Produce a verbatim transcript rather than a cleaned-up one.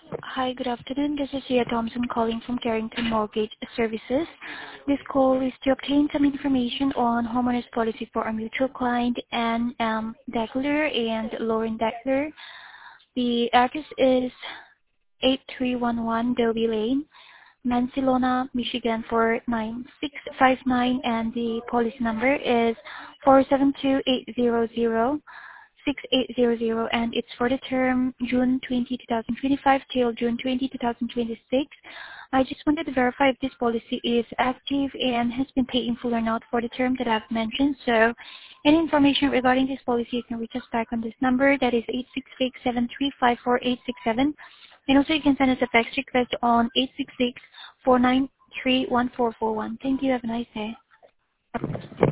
Hi, good afternoon. This is Ria Thompson calling from Carrington Mortgage Services. This call is to obtain some information on homeowners policy for our mutual client, Ann M. Deckler and Lauren Deckler. The address is eight three one one Dobie Lane, Mancelona, Michigan four nine six five nine, and the policy number is four seven two eight zero zero. six eight zero zero, and it's for the term June twentieth, twenty twenty-five till June twentieth, twenty twenty-six. I just wanted to verify if this policy is active and has been paid in full or not for the term that I've mentioned. So any information regarding this policy, you can reach us back on this number. That is eight six six, seven three five, four eight six seven. And also you can send us a text request on eight six six, four nine three, one four four one. Thank you. Have a nice day.